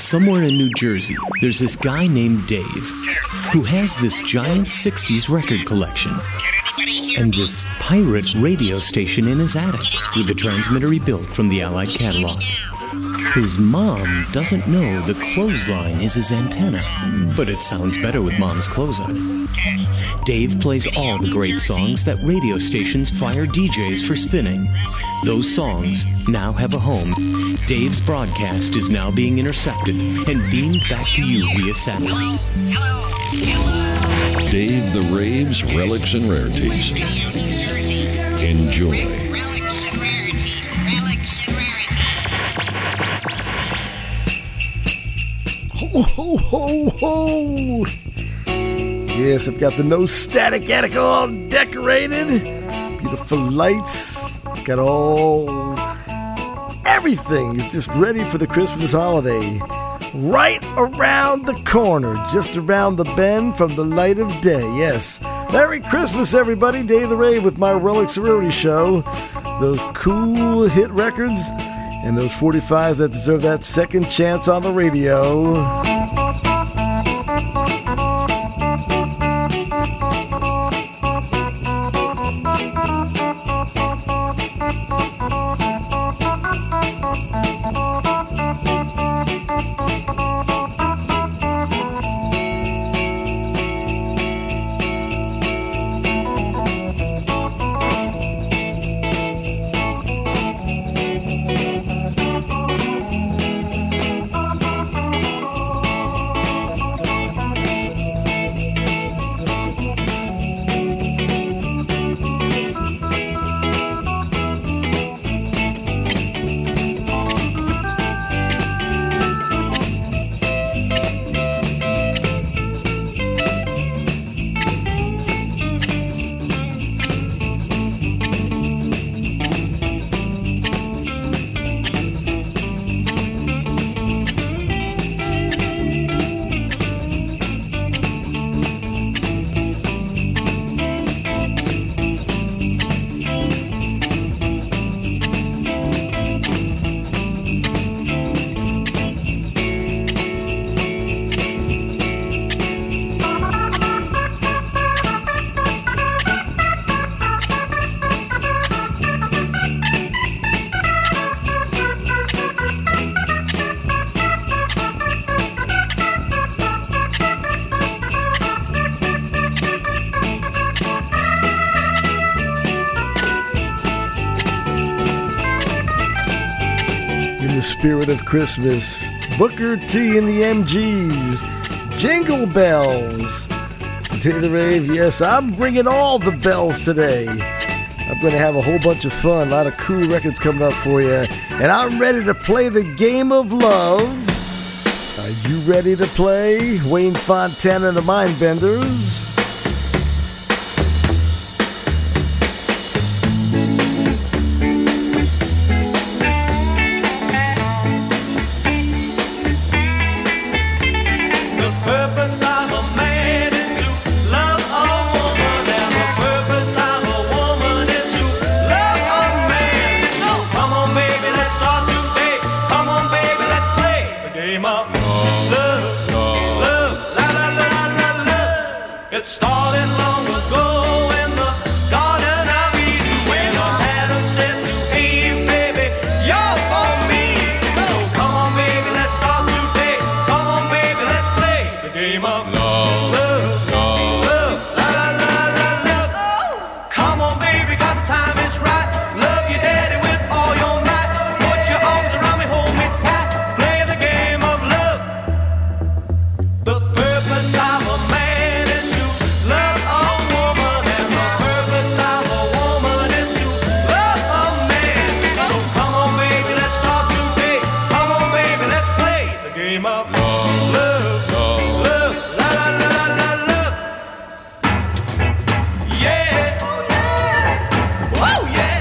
Somewhere in New Jersey, there's this guy named Dave who has this giant 60s record collection and this pirate radio station in his attic with a transmitter he built from the Allied catalog. His mom doesn't know the clothesline is his antenna, but it sounds better with Mom's clothes on. Dave plays all the great songs that radio stations fire DJs for spinning. Those songs now have a home. Dave's broadcast is now being intercepted and beamed back to you via satellite. Dave the Rave's Relics and Rarities. Enjoy. Ho, ho, ho, ho! Yes, I've got the No Static attic all decorated. Beautiful lights. Got everything is just ready for the Christmas holiday. Right around the corner, just around the bend from the light of day. Yes. Merry Christmas, everybody. Dave the Rave with my Relics Rarity Show. Those cool hit records and those 45s that deserve that second chance on the radio. Spirit of Christmas, Booker T and the MGs, Jingle Bells, Dave the Rave. Yes, I'm bringing all the bells today. I'm going to have a whole bunch of fun, a lot of cool records coming up for you, and I'm ready to play the game of love. Are you ready to play? Wayne Fontana and the Mindbenders. It started long ago in the Garden of Eden when Adam said to Eve, baby, you're for me. So come on, baby, let's start today. Come on, baby, let's play the game of love, love, love, love, la la la la love. Come on, baby, 'cause the time is right. Love your daddy with all your might. Put your arms around me, hold me tight. Play the game of love. The purpose of a man is to love a woman, and the purpose of a woman is to love a man. So come on, baby, let's start today. Come on, baby, let's play the game of love, love, love, la la la la love. Yeah, oh yeah.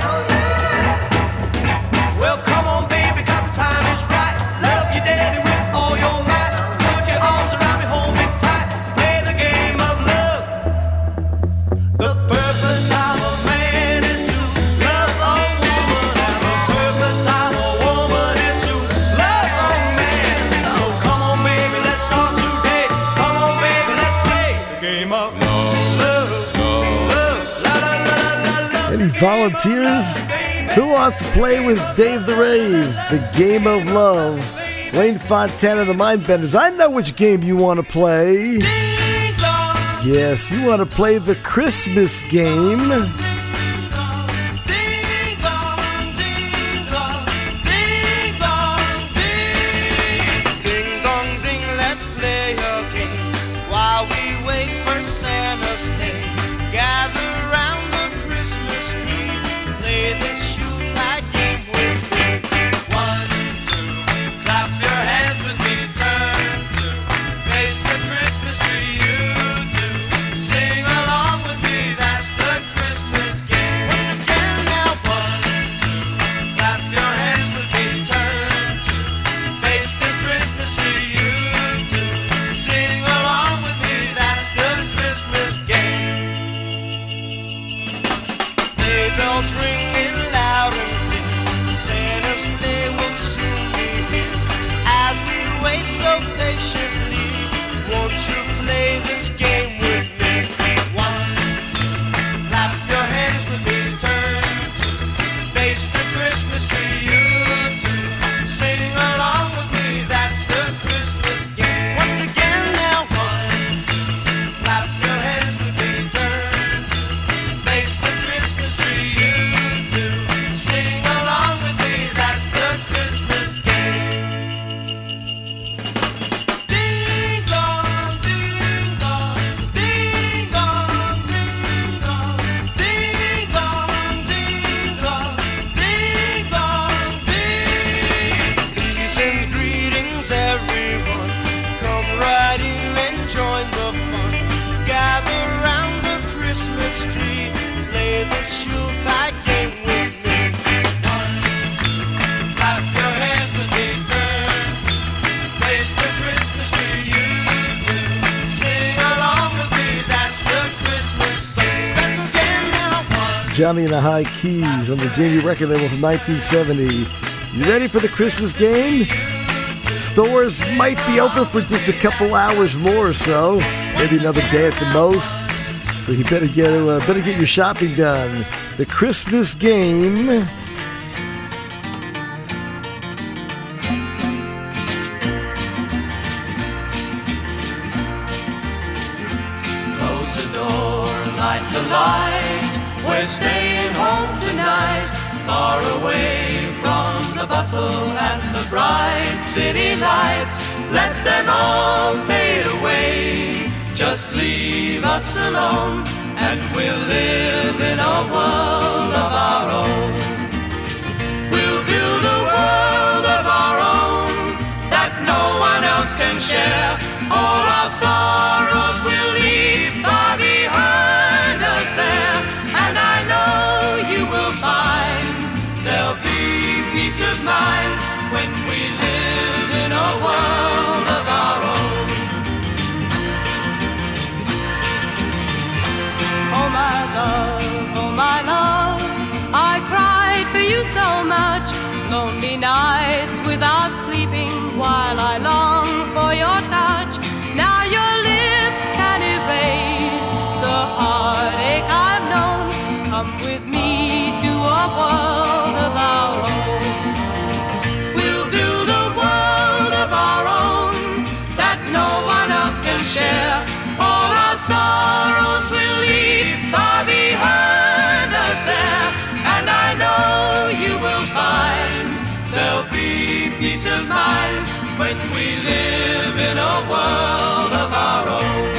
Well, come on, baby, 'cause the time is right. Love your daddy with all your might. Put your arms around me, hold me tight. Play the game of love. The purpose of a man is to love a woman, and the purpose of a woman is to love a man. So come Volunteers? Who wants to play with Dave the Rave? The Game of Love. Wayne Fontana, the Mindbenders. I know which game you want to play. Yes, you want to play the Christmas game. Johnny and the High Keys on the Jamie record label from 1970. You ready for the Christmas game? Stores might be open for just a couple hours more or so, maybe another day at the most. So you better get your shopping done. The Christmas game. Close the door, light the light. We're staying home tonight, far away from the bustle and the bright city lights. Let them all fade away, just leave us alone, and we'll live in a world of our own. We'll build a world of our own that no one else can share. All our sorrows will leave far behind us there. And I know you will find there'll be peace of mind when we live in a world of our own. Oh my love, I cried for you so much. Lonely nights without sleeping while I long for your touch. Now your lips can erase the heartache I've known. Come with me to a world of our own. We'll build a world of our own that no one else can share. All our sorrows will leave far behind us there. And I know you will find there'll be peace of mind when we live in a world of our own.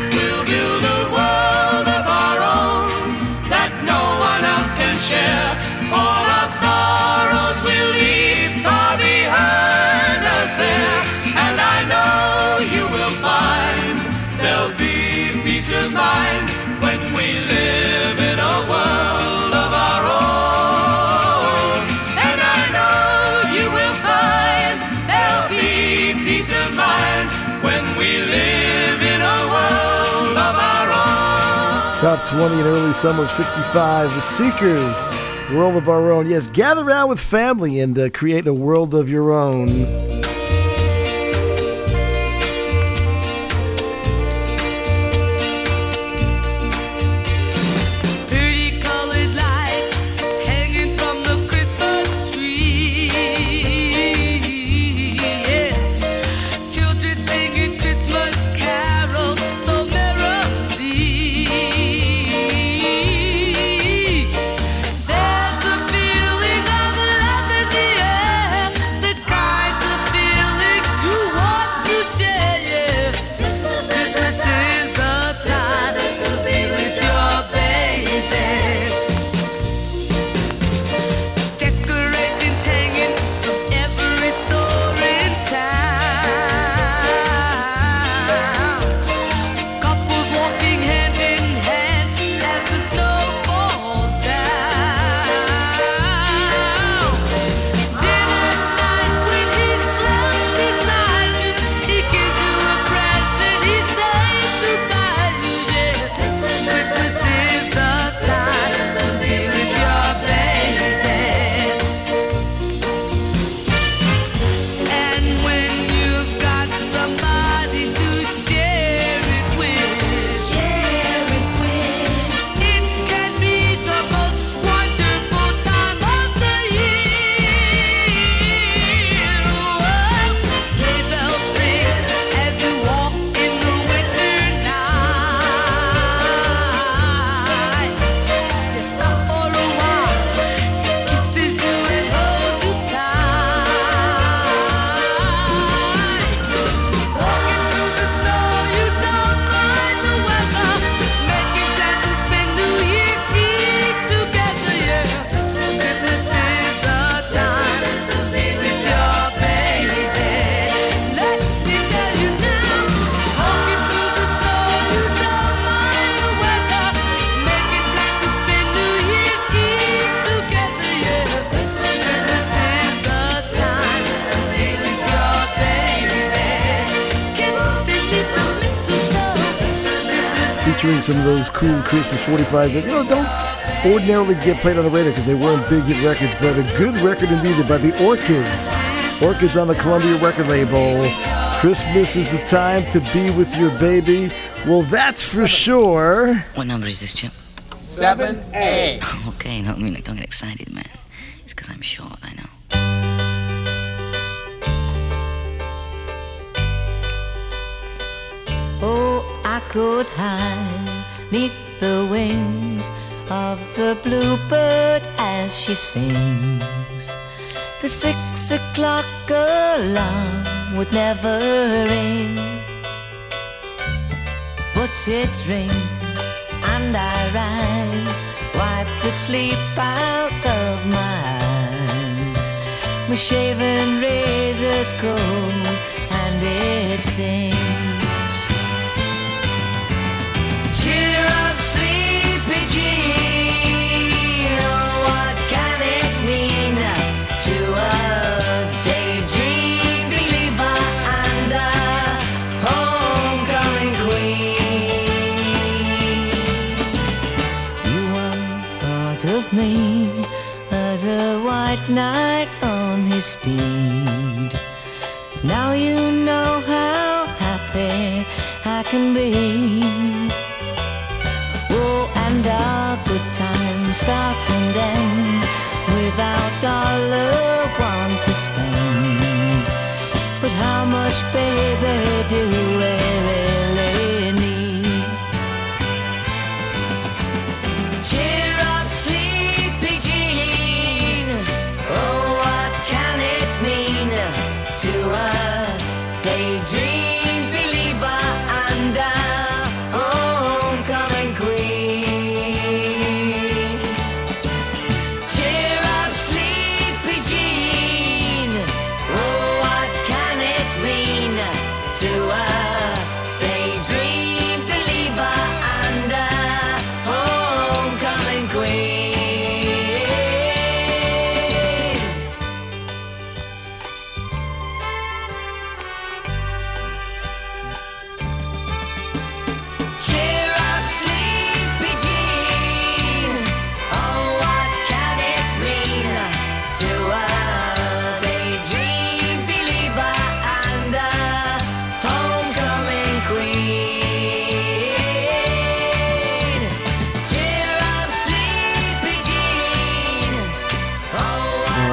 Share. 20 and early summer of 65. The Seekers, World of Our Own. Yes, gather around with family and create a world of your own. Featuring some of those cool Christmas 45s that, don't ordinarily get played on the radio because they weren't big hit records, but a good record indeed by the Orchids. Orchids on the Columbia record label. Christmas is the time to be with your baby. Well, that's for sure. What number is this, Chip? 7A. Okay, no, don't get excited, man. It's because I'm short, I know. Oh, I could hide 'neath the wings of the bluebird as she sings. The 6 o'clock alarm would never ring, but it rings and I rise, wipe the sleep out of my eyes. My shaven razor's cold and it stings. Cheer up, sleepy Jean. Oh, what can it mean to a daydream believer and a homecoming queen? You once thought of me as a white knight on his steed. Now you know how happy I can be. Oh, and our good time starts and ends without dollar one to spend. But how much, baby, do we really need? Cheer up, sleepy Jean. Oh, what can it mean to a daydream believer and a homecoming queen? Cheer up, sleepy Jean. Oh, what can it mean to a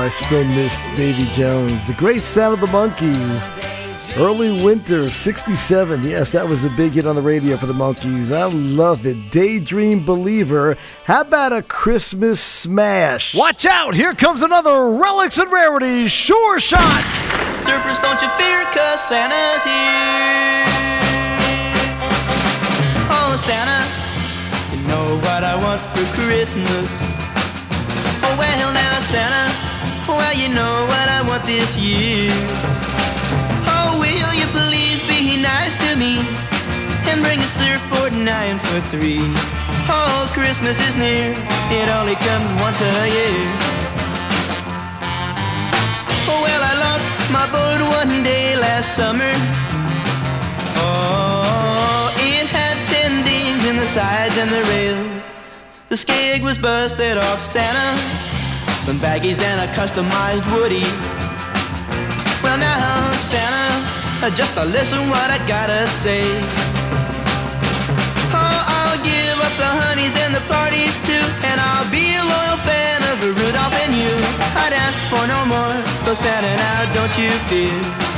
I still miss Davy Jones. The Great Sound of the Monkees. Early Winter, 67. Yes, that was a big hit on the radio for the Monkees. I love it. Daydream Believer. How about a Christmas smash? Watch out! Here comes another Relics and Rarities Sure Shot! Surfers, don't you fear, 'cause Santa's here. Oh, Santa, you know what I want for Christmas. Oh, well, now, Santa, well, you know what I want this year. Oh, will you please be nice to me and bring a surfboard 9 for 3? Oh, Christmas is near, it only comes once a year. Oh, well, I lost my board one day last summer. Oh, it had 10 dings in the sides and the rails. The skeg was busted off Santa, some baggies and a customized woody. Well, now, Santa, just listen what I gotta say. Oh, I'll give up the honeys and the parties too, and I'll be a loyal fan of Rudolph and you. I'd ask for no more, so Santa, now don't you fear.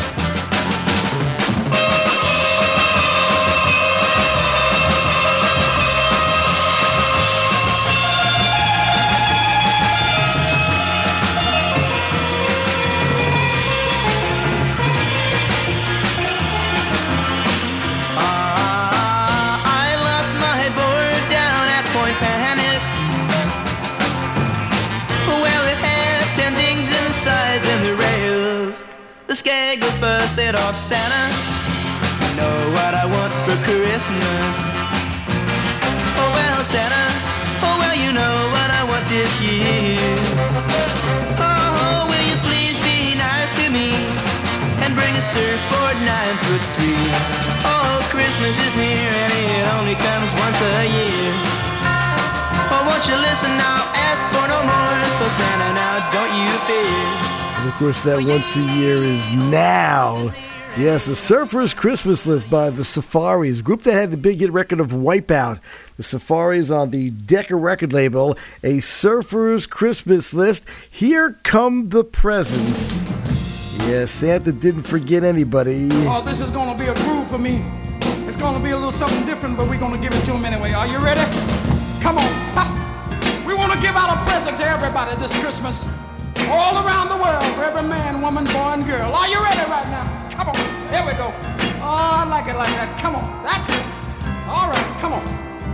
Skeg was busted off Santa. You know what I want for Christmas. Oh well, Santa, oh well, you know what I want this year. Oh, will you please be nice to me and bring a surfboard 9 for 3? Oh, Christmas is near and it only comes once a year. Oh, won't you listen now, ask for no more, so Santa, now don't you fear. And of course, that once a year is now. Yes, a Surfer's Christmas List by the Safaris, group that had the big hit record of Wipeout. The Safaris on the Decca record label, a Surfer's Christmas List. Here come the presents. Yes, Santa didn't forget anybody. Oh, this is going to be a groove for me. It's going to be a little something different, but we're going to give it to him anyway. Are you ready? Come on. Ha. We want to give out a present to everybody this Christmas. All around the world, for every man, woman, boy, and girl. Are you ready right now? Come on. Here we go. Oh, I like it like that. Come on. That's it. All right. Come on.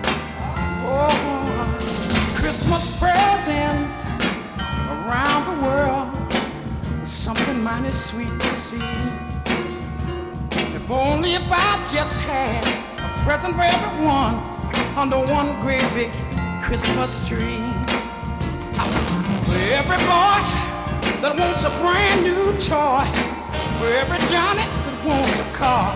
Oh, Christmas presents around the world. Something mighty sweet to see. If only if I just had a present for everyone under one great big Christmas tree. For every boy that wants a brand new toy, for every Johnny that wants a car,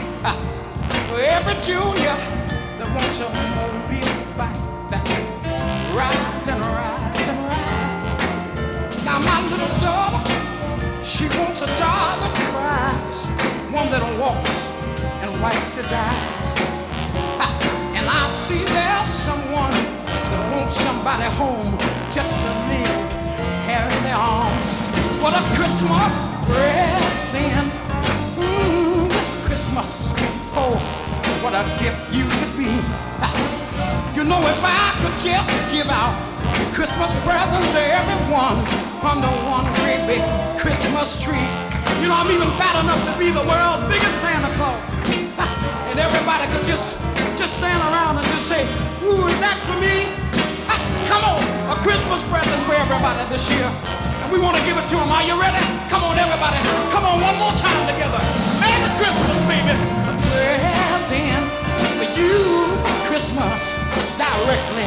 for every Junior that wants a mobile bike that rides and rides and rides. Now my little daughter, she wants a doll that cries, one that walks and wipes its eyes. And I see there's someone that wants somebody home just to live here in their arms. What a Christmas present, this Christmas. Oh, what a gift you could be. You know, if I could just give out Christmas presents to everyone under one great big Christmas tree. You know, I'm even fat enough to be the world's biggest Santa Claus. And everybody could just stand around and just say, ooh, is that for me? Come on, a Christmas present for everybody this year. And we want to give it to them. Are you ready? Come on, everybody. Come on, one more time together. Merry Christmas, baby. A present for you, Christmas, directly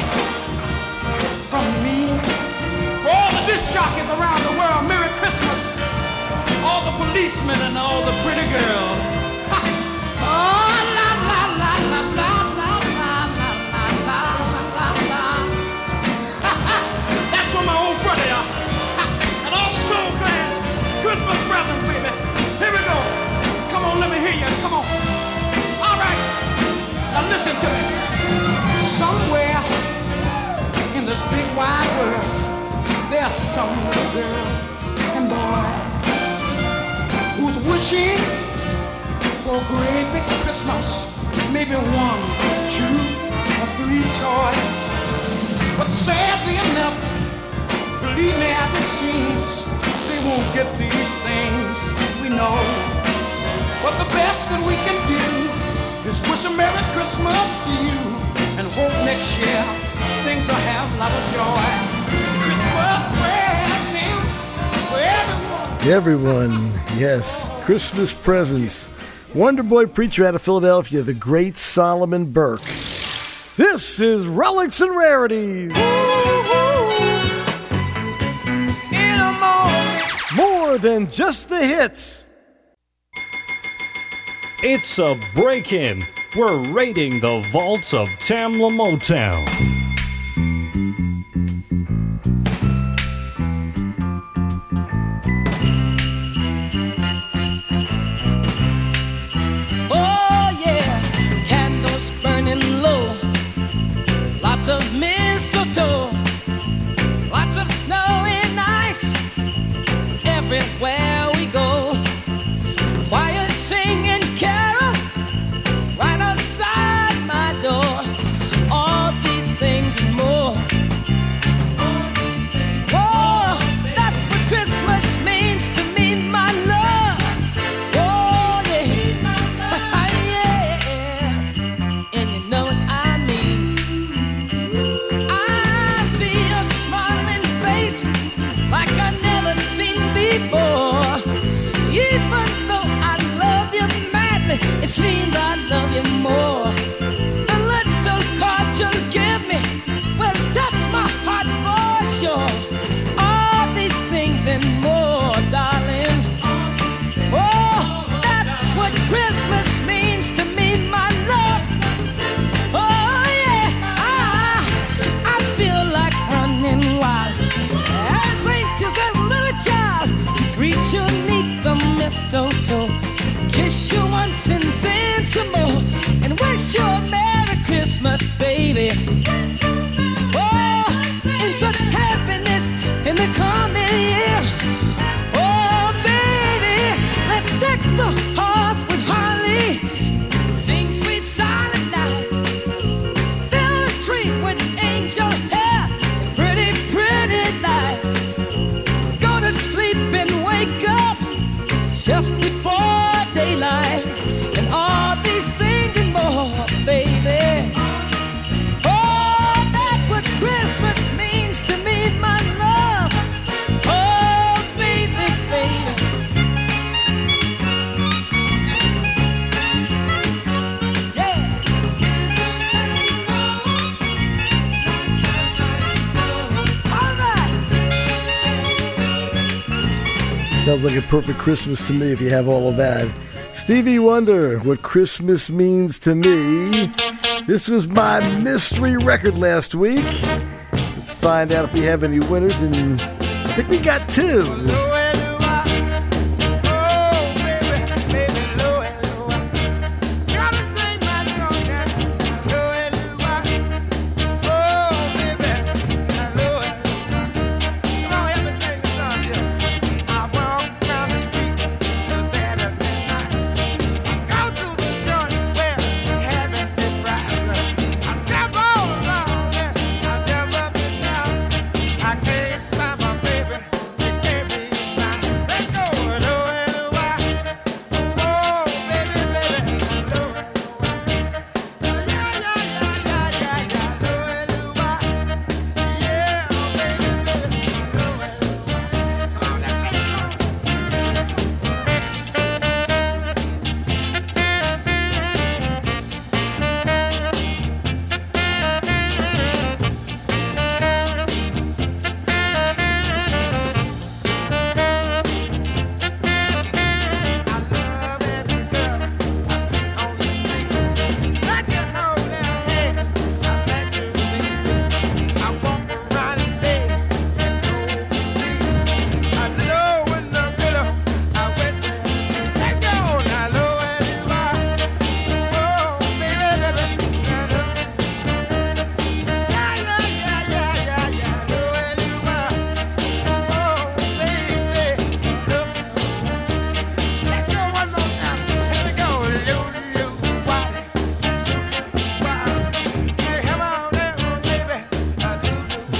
from me. For all the disc jockeys around the world, Merry Christmas. All the policemen and all the pretty girls. Ha. Oh, la, la, la, la, la, la, la, la, la, la, la. That's from my old brother, y'all. And all the soul fans, Christmas presents, baby. Here we go. Come on, let me hear you. Come on. All right. Now listen to me. Somewhere in this big wide world, there's some little girl young boy who's wishing for a great big Christmas, maybe 1, 2, or 3 toys. But sadly enough, believe me as it seems, they won't get these things, we know. But the best that we can do is wish a Merry Christmas to you and hope next year things will have a lot of joy. Christmas presents for everyone. Everyone, yes, Christmas presents. Wonder Boy Preacher out of Philadelphia, the great Solomon Burke. This is Relics and Rarities. More than just the hits. It's a break-in. We're raiding the vaults of Tamla Motown. Oh yeah, candles burning low, lots of mistletoe, lots of snow and ice everywhere we go. Choir singing carols right outside my door. All these things and more. Oh, that's what Christmas means to me, my love. Oh yeah, yeah, and you know what I mean. I see your smiling face like I never seen before. Even though I love you madly, it seems I love you more. The little cards you'll give me will touch my heart for sure. All these things and more, darling. Oh, that's what Christmas means to me, my love. Oh yeah, I feel like running wild as anxious as a little child to greet you neath the mistletoe, kiss you once and then some more, and wish you a Merry Christmas, baby. Oh, in such happiness in the coming year. Oh, baby, let's deck the halls with holly, sing sweet silent night, fill the tree with angel hair and pretty, pretty lights. Go to sleep and wake up just before daylight, and all these things and more, baby. Oh, that's what Christmas means to me, my love. Oh, baby, baby. Yeah. All right. Sounds like a perfect Christmas to me if you have all of that. Stevie Wonder, What Christmas Means to Me. This was my mystery record last week. Let's find out if we have any winners, and I think we got 2.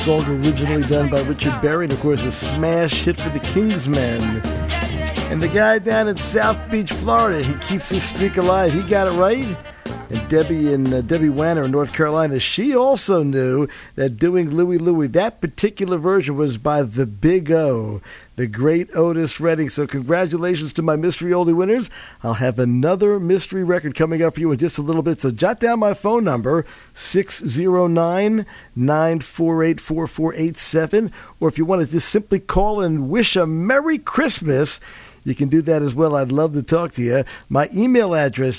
song originally done by Richard Berry, and of course a smash hit for the Kingsmen. And the guy down in South Beach, Florida, he keeps his streak alive. He got it right. And Debbie Wanner in North Carolina, she also knew that doing Louie Louie, that particular version was by the Big O, the great Otis Redding. So congratulations to my Mystery Oldie winners. I'll have another mystery record coming up for you in just a little bit. So jot down my phone number, 609-948-4487. Or if you want to just simply call and wish a Merry Christmas, you can do that as well. I'd love to talk to you. My email address,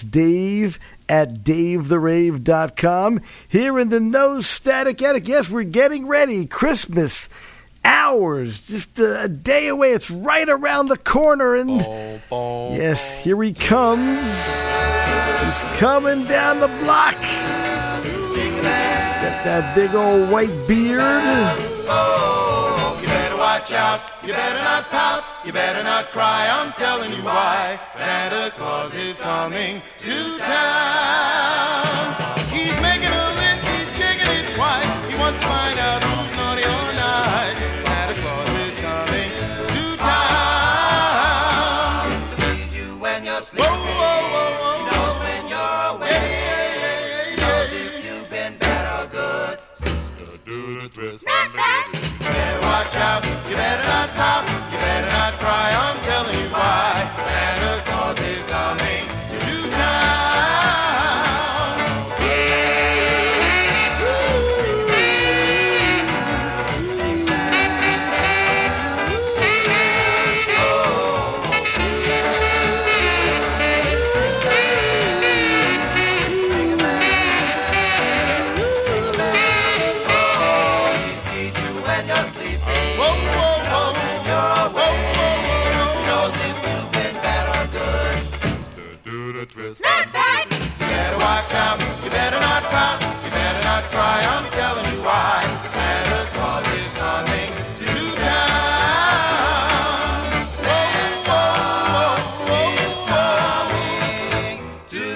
dave@davetherave.com. Here in the No Static Attic, yes, we're getting ready. Christmas hours, just a day away. It's right around the corner. And yes, here he comes. He's coming down the block. Got that big old white beard. Watch out, you better not pout, you better not cry, I'm telling you why. Santa Claus is coming to town. He's making a list, he's checking it twice. He wants to find out who's naughty or nice. Santa Claus is coming to town. He sees you when you're sleeping. Whoa, whoa, whoa, whoa. He knows when you're awake. He knows if you've been bad or good. Sister, do the twist. You better watch out, you better not pout, you better not cry, I'm telling you why. Santa Claus is coming to town. Twist. You better watch out, you better not pout, you better not cry, I'm telling you why. Santa Claus is coming to town. Santa is coming to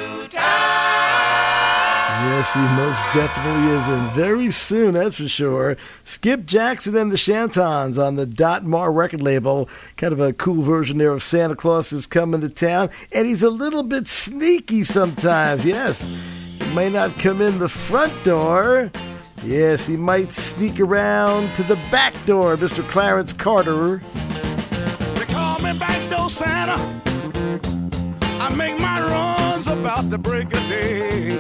town. Yes, he most definitely is, and very soon, that's for sure. Skip Jackson and the Shantons on the Dot Mar record label. Kind of a cool version there of Santa Claus is coming to town. And he's a little bit sneaky sometimes, yes. He may not come in the front door. Yes, he might sneak around to the back door, Mr. Clarence Carter. They call me back door Santa. I make my runs about the break of day.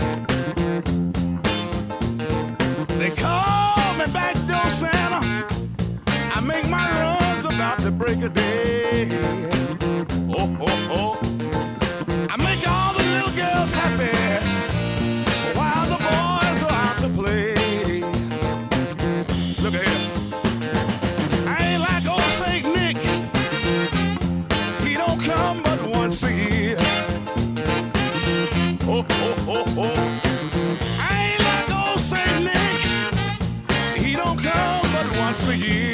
They call me back door Santa. I make my runs about the break of day. Oh, oh, oh. I make all the little girls happy while the boys are out to play. Look at here. I ain't like old Saint Nick. He don't come but once a year. Oh, oh, oh, oh. I ain't like old Saint Nick. He don't come but once a year.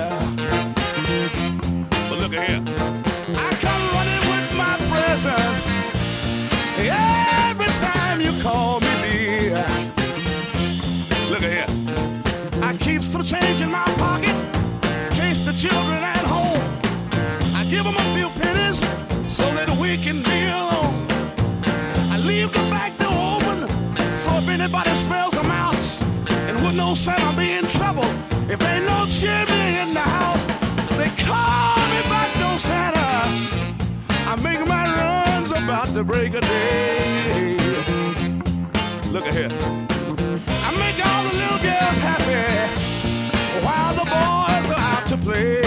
But look at here. I come running with my presents every time you call me dear. Look at here. I keep some change in my pocket in case the children at home. I give them a few pennies so that we can be alone. I leave the back door open so if anybody smells a mouse, and would know Santa be in trouble if ain't no chimney in the house. They call me back door Santa. I make my runs about the break of day. Look at here. I make all the little girls happy while the boys are out to play.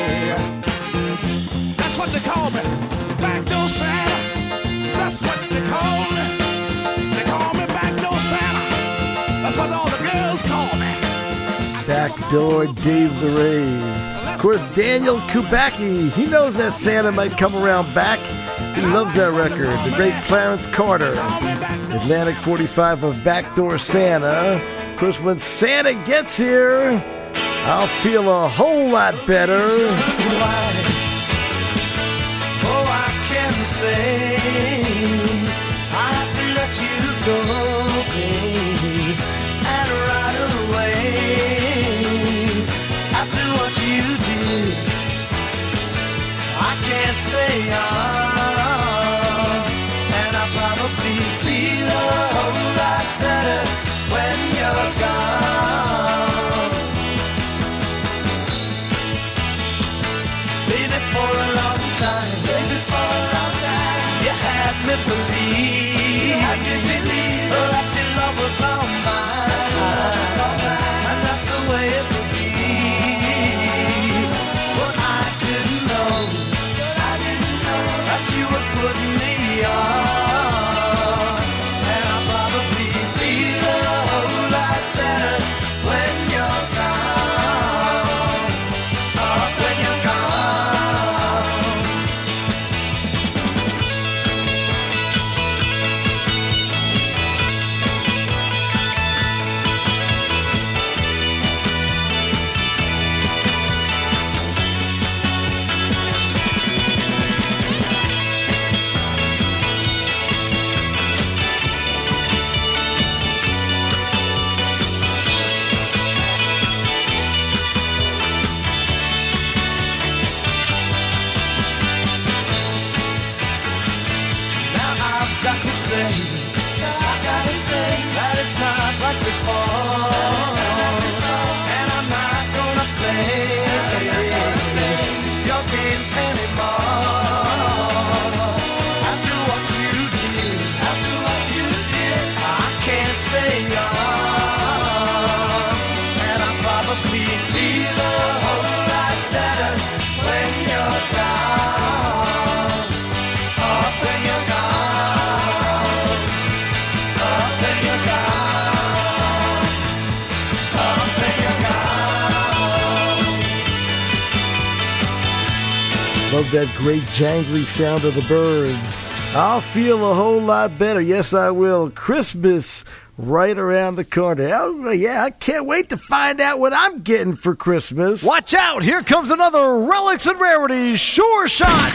That's what they call me, back door Santa. That's what they call me. They call me back door Santa. That's what all the girls call me. Backdoor Dave the Rave. Of course, Daniel Kubacki, he knows that Santa might come around back. He loves that record. The great Clarence Carter, Atlantic 45 of Backdoor Santa. Of course, when Santa gets here, I'll feel a whole lot better. Oh, I can say I have to let you go, baby, and right away. me feel a whole lot better when you're down. Up when you're down. Up when you're down. Up when you're down. Love that great jangly sound of the birds. I'll feel a whole lot better. Yes, I will. Christmas right around the corner. Oh, yeah, I can't wait to find out what I'm getting for Christmas. Watch out! Here comes another Relics and Rarities Sure Shot!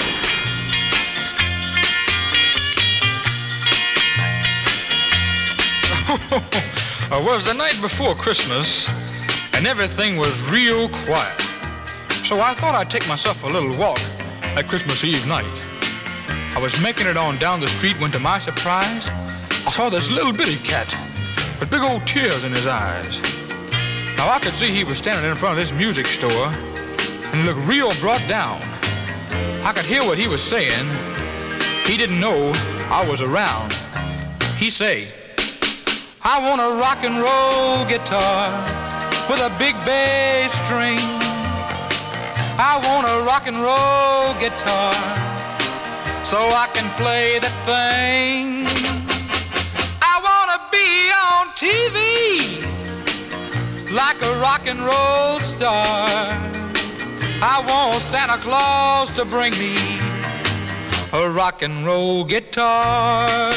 It was the night before Christmas, and everything was real quiet. So I thought I'd take myself a little walk at Christmas Eve night. I was making it on down the street when, to my surprise, I saw this little bitty cat with big old tears in his eyes. Now I could see he was standing in front of this music store, and he looked real brought down. I could hear what he was saying. He didn't know I was around. He say, I want a rock and roll guitar with a big bass string. I want a rock and roll guitar so I can play that thing. I want to be on TV like a rock and roll star. I want Santa Claus to bring me a rock and roll guitar.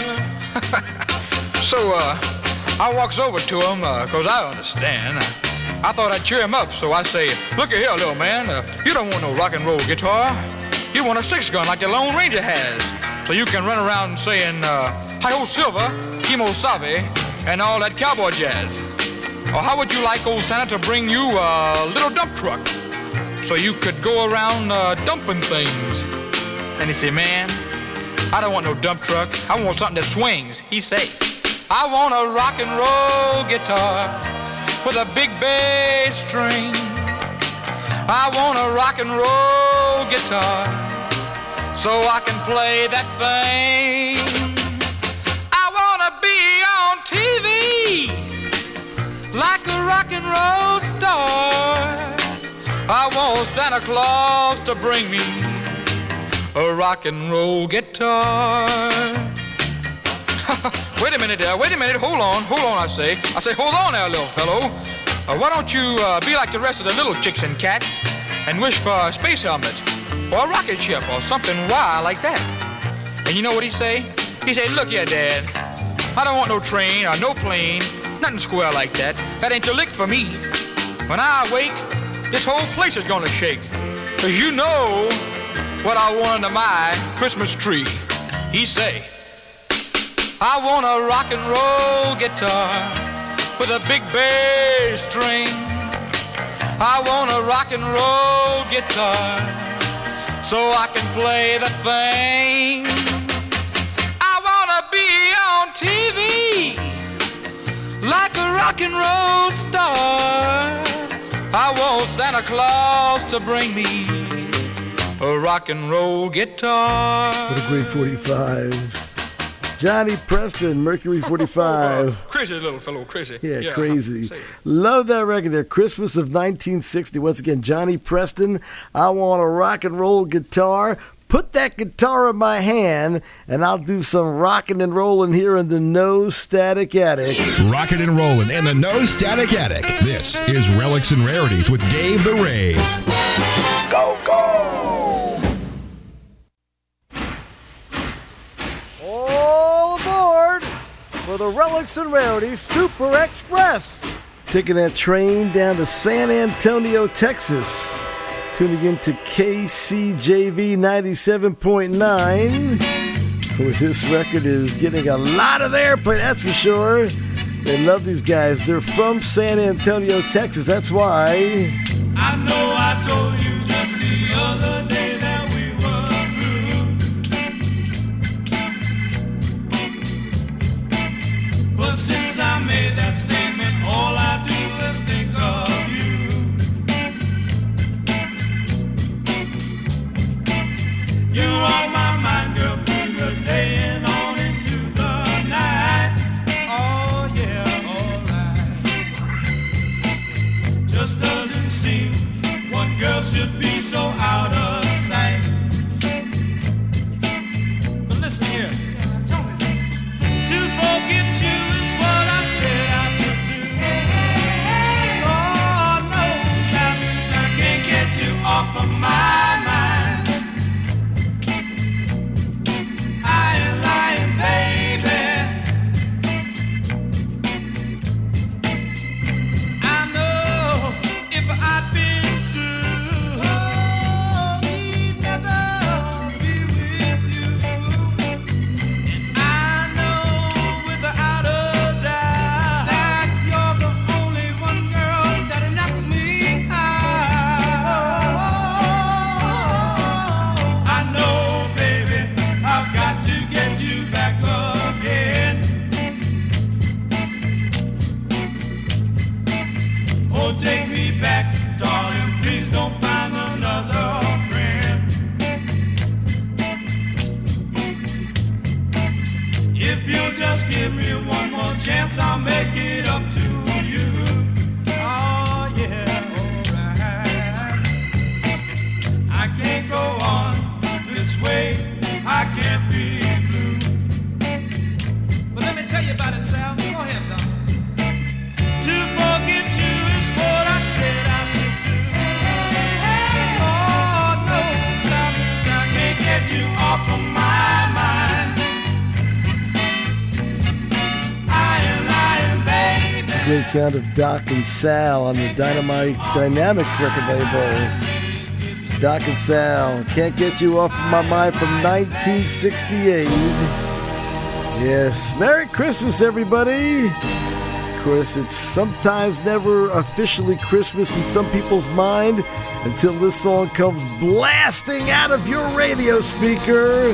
So I walks over to him, cause I understand. I thought I'd cheer him up, so I say, look here, little man, you don't want no rock and roll guitar. You want a six-gun like the Lone Ranger has, so you can run around saying, hi-ho Silver, Kimo Sabe, and all that cowboy jazz. Or how would you like old Santa to bring you a little dump truck, so you could go around dumping things? And he say, man, I don't want no dump truck. I want something that swings. He say, I want a rock and roll guitar with a big bass string. I want a rock and roll guitar so I can play that thing. I want to be on TV like a rock and roll star. I want Santa Claus to bring me a rock and roll guitar. Wait a minute, hold on, I say, hold on there, little fellow. Why don't you be like the rest of the little chicks and cats and wish for a space helmet or a rocket ship or something wild like that? And you know what he say? He say, look here, Dad, I don't want no train or no plane, nothing square like that. That ain't a lick for me. When I wake, this whole place is gonna shake. Cause you know what I want under my Christmas tree. He say, I want a rock and roll guitar with a big bass string. I want a rock and roll guitar so I can play the thing. I want to be on TV like a rock and roll star. I want Santa Claus to bring me a rock and roll guitar. What a great 45. Johnny Preston, Mercury 45. Crazy little fellow, crazy. Yeah, crazy. Love that record there. Christmas of 1960. Once again, Johnny Preston, I want a rock and roll guitar. Put that guitar in my hand, and I'll do some rocking and rolling here in the No Static Attic. Rocking and rolling in the No Static Attic. This is Relics and Rarities with Dave the Rave. Go, go! For the Relics and Rarities Super Express. Taking that train down to San Antonio, Texas. Tuning in to KCJV 97.9. Where this record is getting a lot of airplay, that's for sure. They love these guys. They're from San Antonio, Texas. That's why. I know I told you just the other day that we were through. But since I made that statement, all I do is think of you. You on my mind, girl, through the day and on into the night. Oh yeah, alright. Just just doesn't seem one girl should be so out of sight. But listen here, tell me, to forget you is what I set out to do. Lord knows how I can't get you off of my mind. I ain't lying, baby. I know if I'd been true, he'd never be with you. And I know without a doubt that you're the only one girl that knocks me out. I know, baby, I've got to get you back again. Oh, take me back, darling, please don't find another friend. If you'll just give me one more chance, I'll make it up to you. Oh, yeah, alright. I can't go on this way, I can't be blue. But let me tell you about it, Sal. Go ahead, Don. To forget you is what I set out to do. Lord knows I can't get you off of my mind. I ain't lying, baby. Great sound of Doc and Sal on the Dynamic record label. Doc and Sal, Can't Get You Off of My Mind from 1968. Yes, Merry Christmas, everybody. Of course, it's sometimes never officially Christmas in some people's mind until this song comes blasting out of your radio speaker.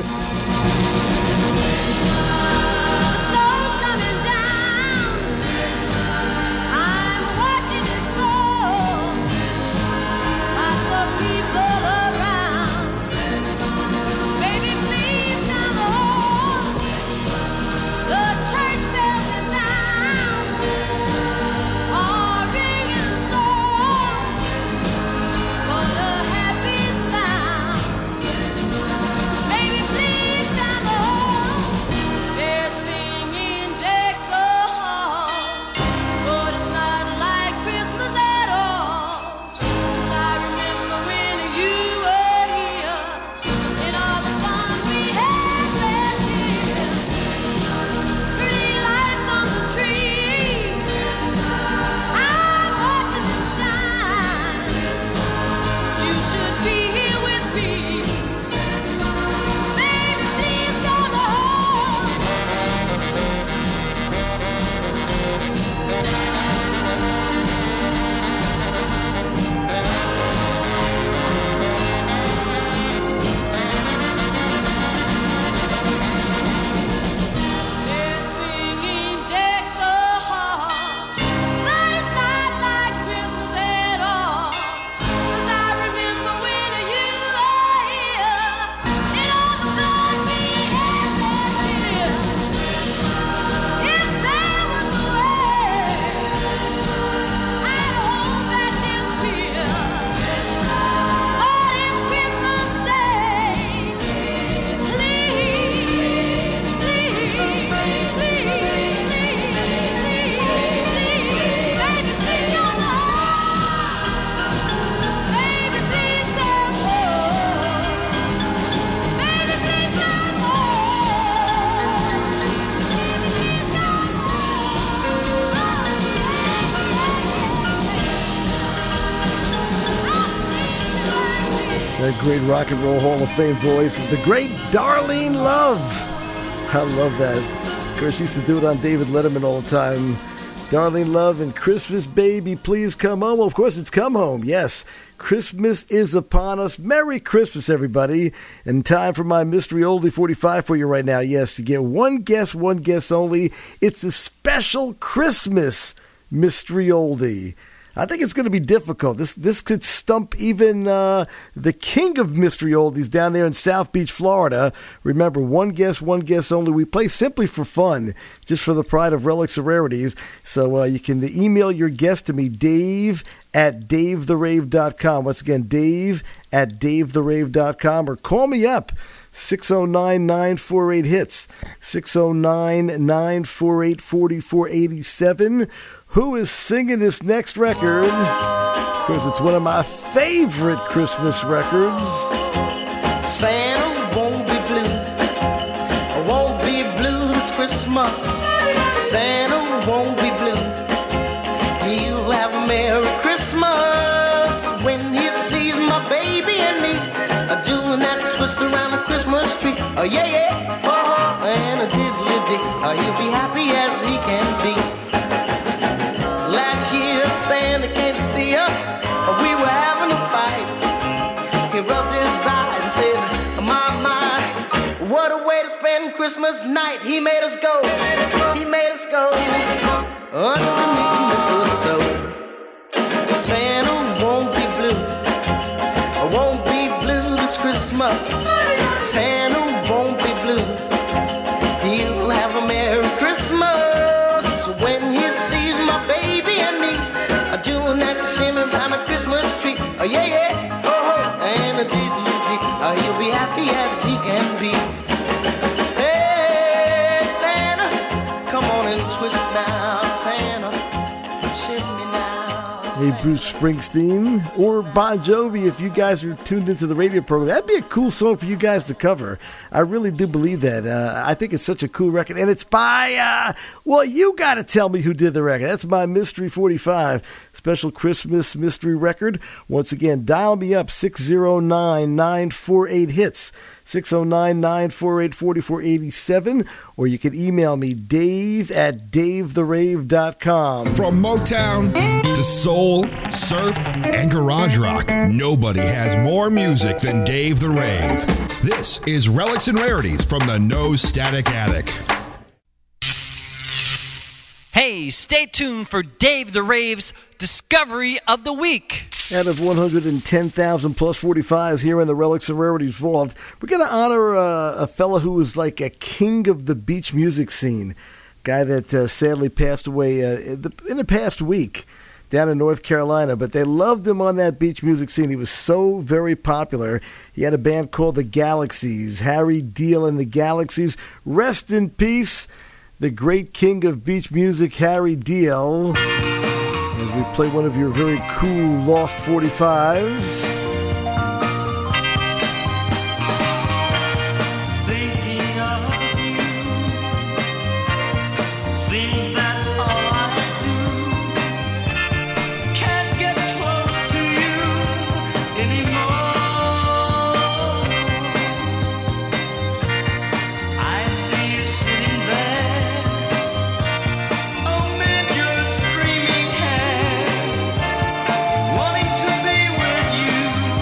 That great Rock and Roll Hall of Fame voice of the great Darlene Love. I love that. Of course, she used to do it on David Letterman all the time. Darlene Love and Christmas Baby, Please Come Home. Well, of course, it's come home. Yes, Christmas is upon us. Merry Christmas, everybody. And time for my Mystery Oldie 45 for you right now. Yes, you get one guess only. It's a special Christmas Mystery Oldie. I think it's going to be difficult. This could stump even the king of mystery oldies down there in South Beach, Florida. Remember, one guess only. We play simply for fun, just for the pride of Relics and Rarities. So you can email your guess to me, Dave@DaveTheRave.com. Once again, Dave@DaveTheRave.com, or call me up. 609-948-HITS, 609-948-4487. Who is singing this next record? Because it's one of my favorite Christmas records. Santa won't be blue. I won't be blue this Christmas. Santa won't be blue. He'll have a Merry Christmas when he sees my baby and me doing that twist around the Christmas tree. Oh yeah, yeah, oh, and a diddly-dick. He'll be happy as he can be. Last year Santa came to see us. We were having a fight. He rubbed his eye and said, my, what a way to spend Christmas night. He made us go. He made us go underneath the mistletoe. Santa won't be blue. I won't be blue this Christmas. Santa won't be blue. He'll have a Merry Christmas when he sees my baby and me doing that shimmy around the Christmas tree. Oh yeah, yeah, oh, and a diddly-dick. He'll be happy as he can be. Hey, Santa, come on and twist now, Santa, shimmy now. Hey, Bruce Springsteen or Bon Jovi, if you guys are tuned into the radio program, that'd be a cool song for you guys to cover. I really do believe that. I think it's such a cool record. And it's by, well, you got to tell me who did the record. That's my Mystery 45 special Christmas mystery record. Once again, dial me up, 609-948-HITS, 609-948-4487, or you can email me, Dave@DaveTheRave.com. From Motown to soul, surf, and garage rock, nobody has more music than Dave the Rave. This is Relics and Rarities from the No Static Attic. Hey, stay tuned for Dave the Rave's Discovery of the Week. Out of 110,000 plus 45s here in the Relics and Rarities Vault, we're going to honor a fella who was like a king of the beach music scene. Guy that sadly passed away in the past week down in North Carolina, but they loved him on that beach music scene. He was so very popular. He had a band called the Galaxies. Harry Deal and the Galaxies. Rest in peace, the great king of beach music, Harry Deal. As we play one of your very cool Lost 45s. Thinking of you seems that's all I do. Can't get close to you anymore. I see you sitting there amid your streaming hair, wanting to be with you.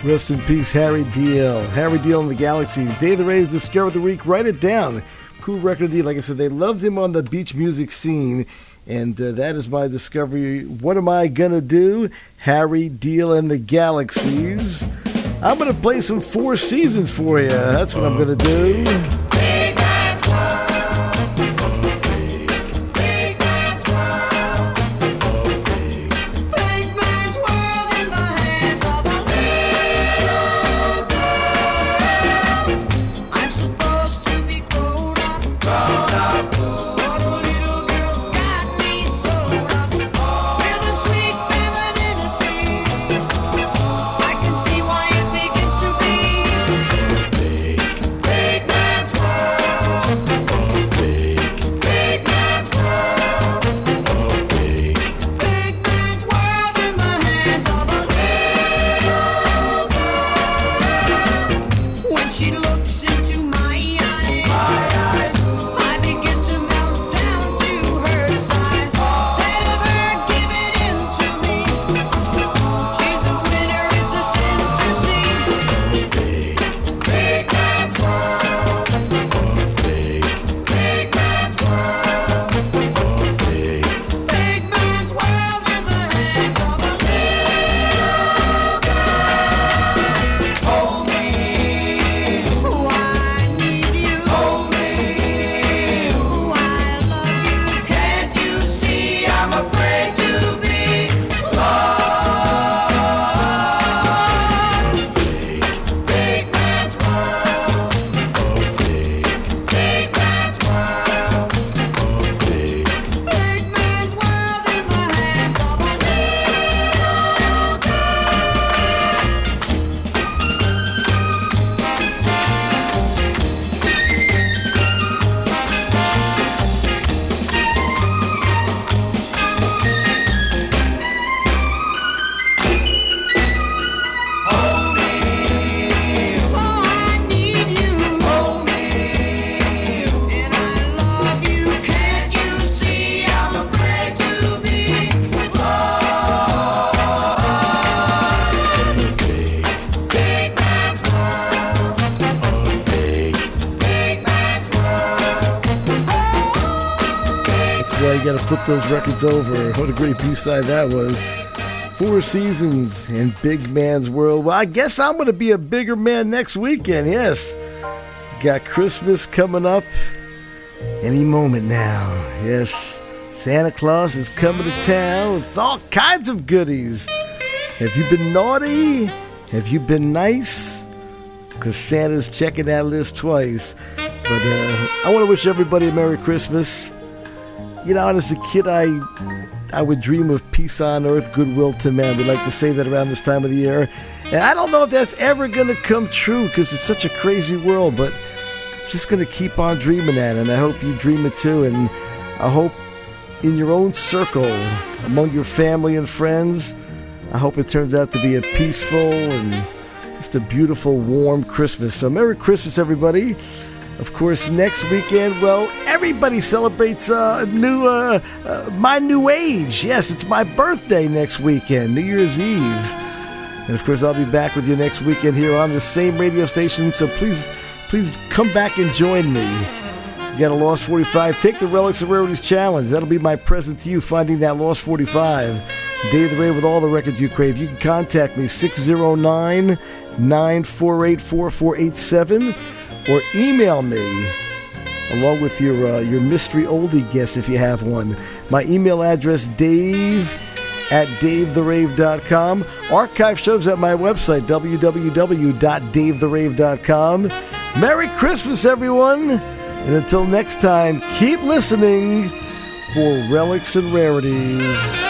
Rest in peace, Harry Deal. Harry Deal and the Galaxies. Dave the Raves Discover of the Week. Write it down. Cool record deal. Like I said, they loved him on the beach music scene. And that is my discovery. What am I going to do? Harry Deal and the Galaxies. I'm going to play some Four Seasons for you. That's what I'm going to do. Gotta flip those records over. What a great B-side that was. Four Seasons and Big Man's World. Well, I guess I'm going to be a bigger man next weekend, yes. Got Christmas coming up any moment now. Yes, Santa Claus is coming to town with all kinds of goodies. Have you been naughty? Have you been nice? Because Santa's checking that list twice. But I want to wish everybody a Merry Christmas. You know, and as a kid, I would dream of peace on earth, goodwill to men. We like to say that around this time of the year. And I don't know if that's ever going to come true because it's such a crazy world, but I'm just going to keep on dreaming that, and I hope you dream it too. And I hope in your own circle, among your family and friends, I hope it turns out to be a peaceful and just a beautiful, warm Christmas. So Merry Christmas, everybody. Of course, next weekend, well, everybody celebrates my new age. Yes, it's my birthday next weekend, New Year's Eve. And, of course, I'll be back with you next weekend here on the same radio station. So please come back and join me. You got a Lost 45. Take the Relics and Rarities Challenge. That'll be my present to you, finding that Lost 45. Dave the Rave with all the records you crave. You can contact me, 609-948-4487. Or email me, along with your mystery oldie guess if you have one. My email address, dave@davetherave.com. Archive shows at my website, www.davetherave.com. Merry Christmas, everyone! And until next time, keep listening for Relics and Rarities.